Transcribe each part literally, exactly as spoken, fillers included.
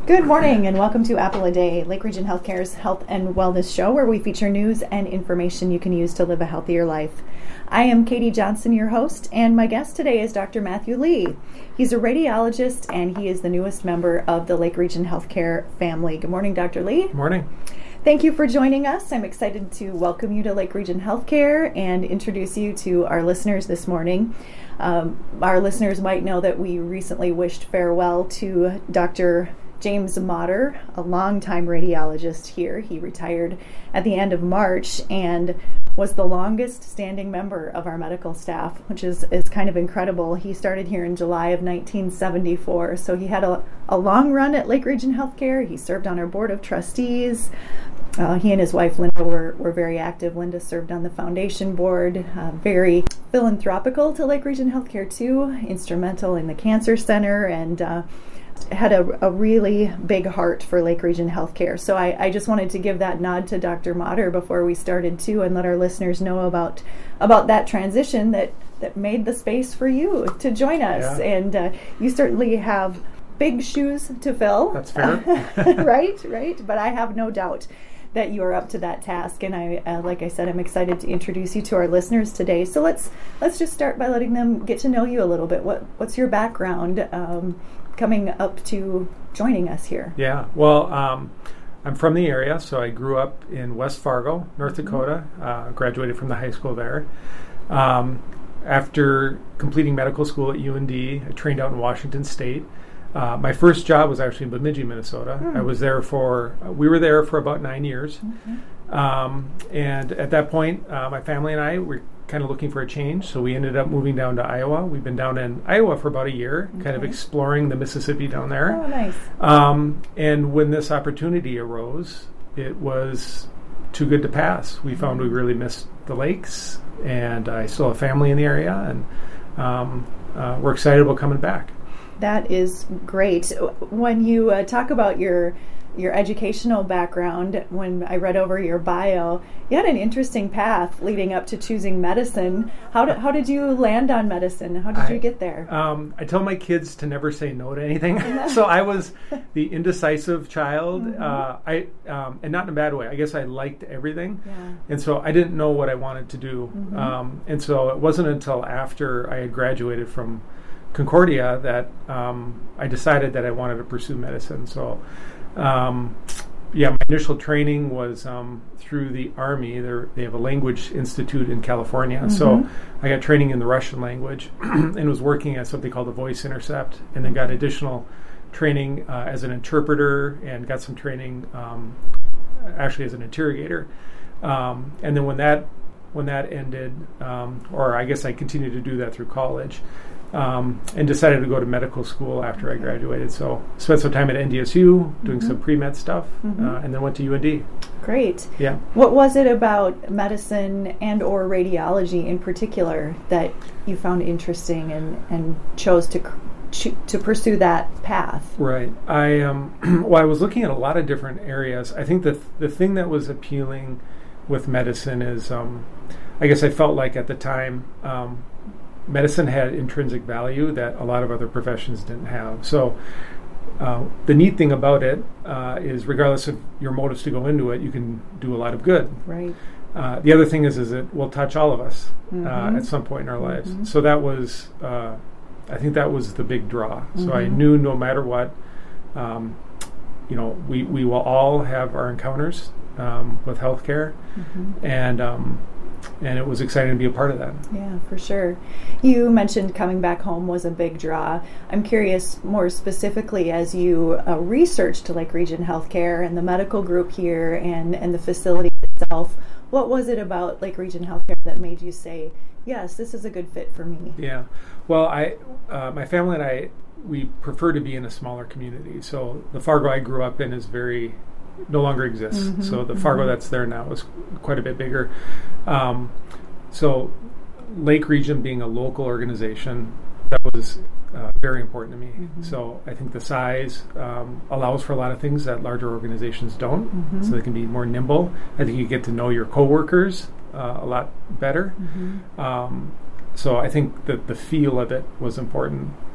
Good morning and welcome to Apple a Day, Lake Region Healthcare's health and wellness show where we feature news and information you can use to live a healthier life. I am Katie Johnson, your host, and my guest today is Doctor Matthew Lee. He's a radiologist and he is the newest member of the Lake Region Healthcare family. Good morning, Doctor Lee. Good morning. Thank you for joining us. I'm excited to welcome you to Lake Region Healthcare and introduce you to our listeners this morning. Um, our listeners might know that we recently wished farewell to Doctor James Motter, a longtime radiologist here. He retired at the end of March and was the longest standing member of our medical staff, which is, is kind of incredible. He started here in July of nineteen seventy-four, so he had a, a long run at Lake Region Healthcare. He served on our board of trustees. Uh, he and his wife Linda were, were very active. Linda served on the foundation board, uh, very philanthropical to Lake Region Healthcare too, instrumental in the cancer center, and uh, had a, a really big heart for Lake Region Healthcare. So I, I just wanted to give that nod to Doctor Motter before we started too, and let our listeners know about about that transition that, that made the space for you to join us. Yeah. And uh, you certainly have big shoes to fill. That's fair. right, right. But I have no doubt that you are up to that task, and I, uh, like I said, I'm excited to introduce you to our listeners today. So let's let's just start by letting them get to know you a little bit. What what's your background um, coming up to joining us here? Yeah, well, um, I'm from the area, so I grew up in West Fargo, North Mm-hmm. Dakota. Uh, graduated from the high school there. Um, after completing medical school at U N D, I trained out in Washington State. Uh, my first job was actually in Bemidji, Minnesota. Hmm. I was there for, uh, we were there for about nine years. Okay. Um, and at that point, uh, my family and I were kind of looking for a change, so we ended up moving down to Iowa. We've been down in Iowa for about a year, kind of Okay. exploring the Mississippi down there. Oh, nice. Um, and when this opportunity arose, it was too good to pass. We found we really missed the lakes, and I still have family in the area, and um, uh, we're excited about coming back. That is great. When you uh, talk about your your educational background, when I read over your bio, you had an interesting path leading up to choosing medicine. How did how did you land on medicine? How did I, you get there? Um, I tell my kids to never say no to anything. So I was the indecisive child, Mm-hmm. uh, I um, and not in a bad way. I guess I liked everything, Yeah. and so I didn't know what I wanted to do. Mm-hmm. Um, and so it wasn't until after I had graduated from Concordia that um, I decided that I wanted to pursue medicine. So, um, yeah, my initial training was um, through the Army. They're, they have a language institute in California. Mm-hmm. So I got training in the Russian language and was working at something called the Voice Intercept, and then got additional training uh, as an interpreter and got some training um, actually as an interrogator. Um, and then when that when that ended, um, or I guess I continued to do that through college, Um, and decided to go to medical school after I graduated. So spent some time at N D S U doing Mm-hmm. some pre-med stuff, Mm-hmm. uh, and then went to U N D. Great. Yeah. What was it about medicine and or radiology in particular that you found interesting and, and chose to cr- ch- to pursue that path? Right. I um, well, I was looking at a lot of different areas. I think the th- the thing that was appealing with medicine is, um, I guess I felt like at the time, um, medicine had intrinsic value that a lot of other professions didn't have. So uh, the neat thing about it uh, is, regardless of your motives to go into it, you can do a lot of good. Right. Uh, the other thing is, is it will touch all of us Mhm. uh, at some point in our lives. Mhm. So that was, uh, I think that was the big draw. So I Mhm. knew no matter what, um, you know, we, we will all have our encounters um, with healthcare, Mm-hmm. and um, and it was exciting to be a part of that. Yeah, for sure. You mentioned coming back home was a big draw. I'm curious more specifically, as you uh, researched Lake Region Healthcare and the medical group here and, and the facility itself, what was it about Lake Region Healthcare that made you say, yes, this is a good fit for me? Yeah. Well, I, uh, my family and I, we prefer to be in a smaller community. So the Fargo I grew up in is very, no longer exists. Mm-hmm, So the Fargo mm-hmm. that's there now is quite a bit bigger. Um, so Lake Region being a local organization, that was uh, very important to me. Mm-hmm. So I think the size um, allows for a lot of things that larger organizations don't. Mm-hmm. So they can be more nimble. I think you get to know your coworkers uh, a lot better. Mm-hmm. Um, so I think that the feel of it was important.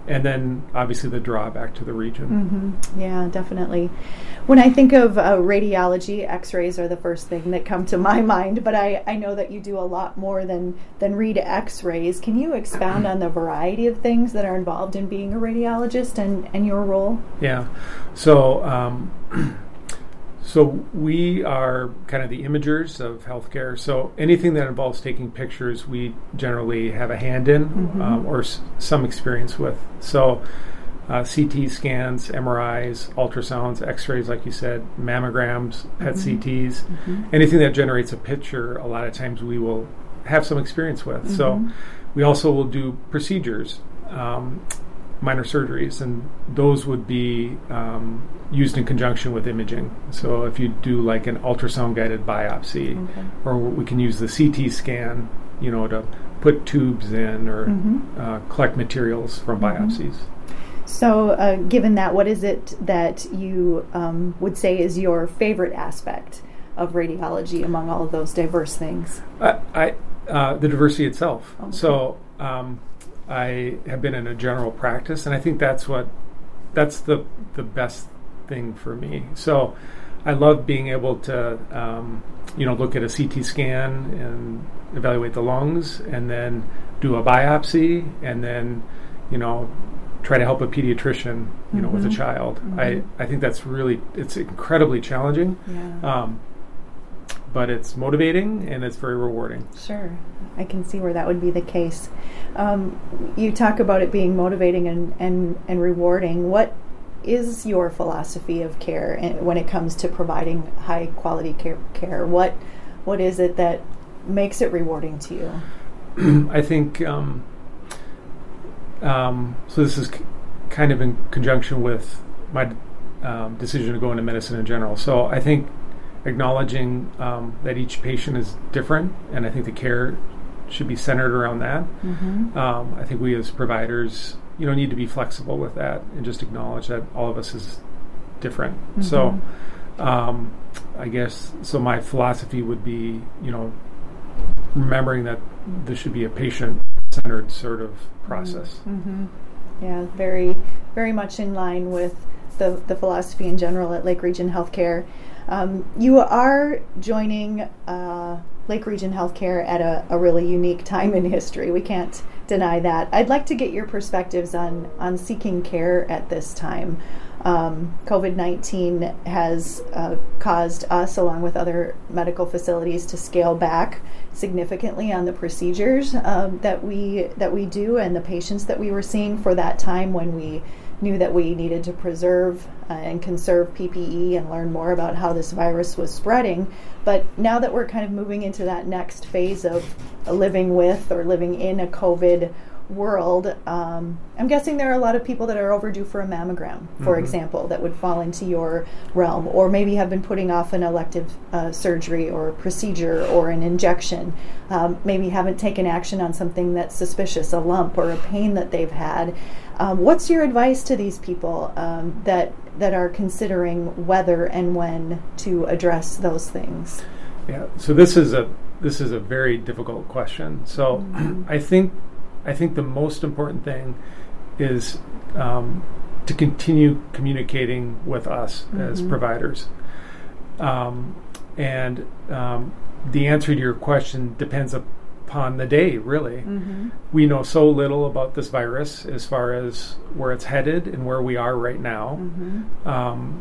and then obviously the drawback to the region. Mm-hmm. Yeah, definitely. When I think of uh, radiology, x-rays are the first thing that come to my mind, but I, I know that you do a lot more than, than read x-rays. Can you expound on the variety of things that are involved in being a radiologist and, and your role? Yeah. So, um, so we are kind of the imagers of healthcare. So anything that involves taking pictures, we generally have a hand in mm-hmm. um, or s- some experience with. So uh, C T scans, M R Is, ultrasounds, X-rays, like you said, mammograms, P E T C Ts, mm-hmm. anything that generates a picture, a lot of times we will have some experience with. Mm-hmm. So we also will do procedures, um, minor surgeries, and those would be um, used in conjunction with imaging. So if you do like an ultrasound-guided biopsy, okay. or we can use the C T scan, you know, to put tubes in or mm-hmm. uh, collect materials from mm-hmm. biopsies. So uh, given that, what is it that you um, would say is your favorite aspect of radiology among all of those diverse things? Uh, I uh, the diversity itself. Okay. So um, I have been in a general practice, and I think that's what that's the the best thing for me. So I love being able to um, you know look at a C T scan and evaluate the lungs, and then do a biopsy, and then you know try to help a pediatrician you know mm-hmm. with a child. Mm-hmm. I I think that's really it's incredibly challenging. Yeah. Um, but it's motivating and it's very rewarding. Sure. I can see where that would be the case. Um, you talk about it being motivating and, and, and rewarding. What is your philosophy of care when it comes to providing high quality care? care? What What is it that makes it rewarding to you? I think, um, um, so this is c- kind of in conjunction with my um, decision to go into medicine in general. So I think acknowledging um, that each patient is different, and I think the care should be centered around that. Mm-hmm. Um, I think we as providers, you know, need to be flexible with that and just acknowledge that all of us is different. Mm-hmm. So, um, I guess so. My philosophy would be, you know, remembering that this should be a patient-centered sort of process. Mm-hmm. Yeah, very, very much in line with the the philosophy in general at Lake Region Healthcare. Um, you are joining uh, Lake Region Healthcare at a, a really unique time in history. We can't deny that. I'd like to get your perspectives on, on seeking care at this time. Um, COVID nineteen has uh, caused us, along with other medical facilities, to scale back significantly on the procedures um, that we that we do and the patients that we were seeing for that time when we knew that we needed to preserve uh, and conserve P P E and learn more about how this virus was spreading. But now that we're kind of moving into that next phase of living with or living in a COVID world, um, I'm guessing there are a lot of people that are overdue for a mammogram, for mm-hmm. example, that would fall into your realm, or maybe have been putting off an elective uh, surgery or procedure or an injection, um, maybe haven't taken action on something that's suspicious, a lump or a pain that they've had. Um, what's your advice to these people um, that that are considering whether and when to address those things? Yeah, so this is a this is a very difficult question. So mm-hmm. I think I think the most important thing is um, to continue communicating with us mm-hmm. as providers. Um, and um, the answer to your question depends upon the day, really. Mm-hmm. We know so little about this virus as far as where it's headed and where we are right now. Mm-hmm. Um,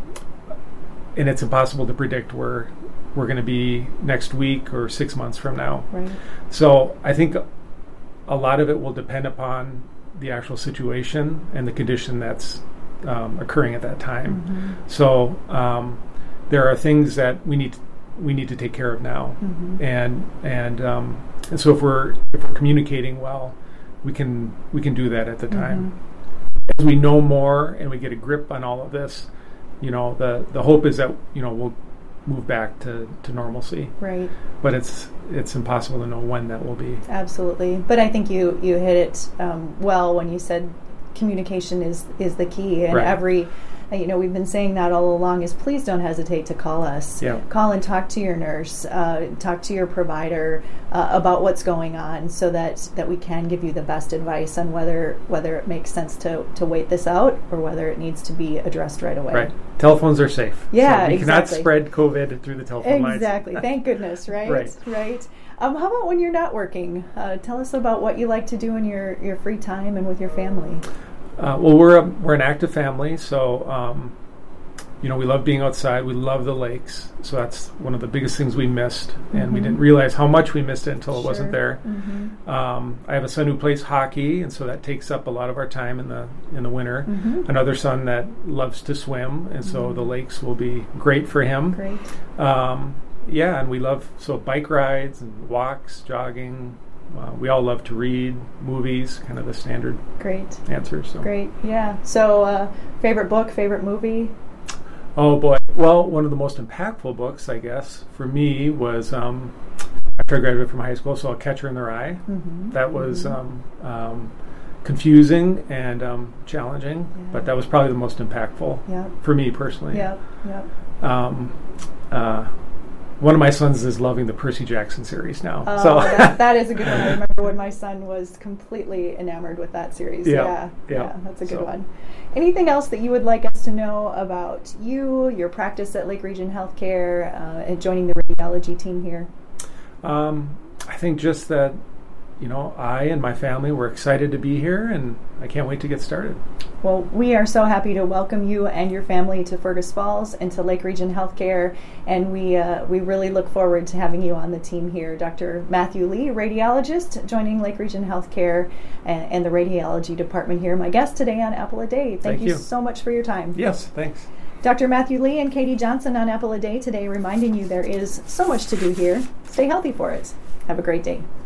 and it's impossible to predict where we're going to be next week or six months from now. Right. So I think a lot of it will depend upon the actual situation and the condition that's um, occurring at that time. Mm-hmm. So um, there are things that we need to, we need to take care of now, mm-hmm. and and um, and so if we're if we're communicating well, we can we can do that at the time. Mm-hmm. As we know more and we get a grip on all of this, you know, the the hope is that you know we'll move back to, to normalcy. Right. But it's it's impossible to know when that will be. Absolutely. But I think you, you hit it um, well when you said communication is, is the key, and right. every you know, we've been saying that all along, is please don't hesitate to call us. Yeah. Call and talk to your nurse, uh, talk to your provider uh, about what's going on, so that, that we can give you the best advice on whether whether it makes sense to, to wait this out or whether it needs to be addressed right away. Right. Telephones are safe. Yeah, so we exactly. cannot spread COVID through the telephone lines. Exactly. Thank goodness, right? Right. Right. Um, how about when you're not working? Uh, tell us about what you like to do in your, your free time and with your family. Uh, well, we're a, we're an active family, so um, you know we love being outside. We love the lakes, so that's one of the biggest things we missed, mm-hmm. and we didn't realize how much we missed it until sure. it wasn't there. Mm-hmm. Um, I have a son who plays hockey, and so that takes up a lot of our time in the in the winter. Mm-hmm. Another son that loves to swim, and so mm-hmm. the lakes will be great for him. Great. Um, yeah, and we love so bike rides and walks, jogging. Uh, we all love to read, movies, kind of the standard Great. answers. So. Great, yeah. So, uh, favorite book, favorite movie? Oh, boy. Well, one of the most impactful books, I guess, for me was um, after I graduated from high school, so A Catcher in the Rye. Mm-hmm. That was mm-hmm. um, um, confusing and um, challenging, yeah. but that was probably the most impactful yep. for me personally. Yep, yep. Um, uh, One of my sons is loving the Percy Jackson series now. Oh, so that, that is a good one. I remember when my son was completely enamored with that series. Yeah, Yeah, yeah. yeah, that's a good So. one. Anything else that you would like us to know about you, your practice at Lake Region Healthcare, uh, and joining the radiology team here? Um, I think just that, you know, I and my family were excited to be here, and I can't wait to get started. Well, we are so happy to welcome you and your family to Fergus Falls and to Lake Region Healthcare, and we uh, we really look forward to having you on the team here. Doctor Matthew Lee, radiologist, joining Lake Region Healthcare and, and the radiology department here. My guest today on Apple a Day. Thank, Thank you, you so much for your time. Yes, thanks. Doctor Matthew Lee and Katie Johnson on Apple a Day today, reminding you there is so much to do here. Stay healthy for it. Have a great day.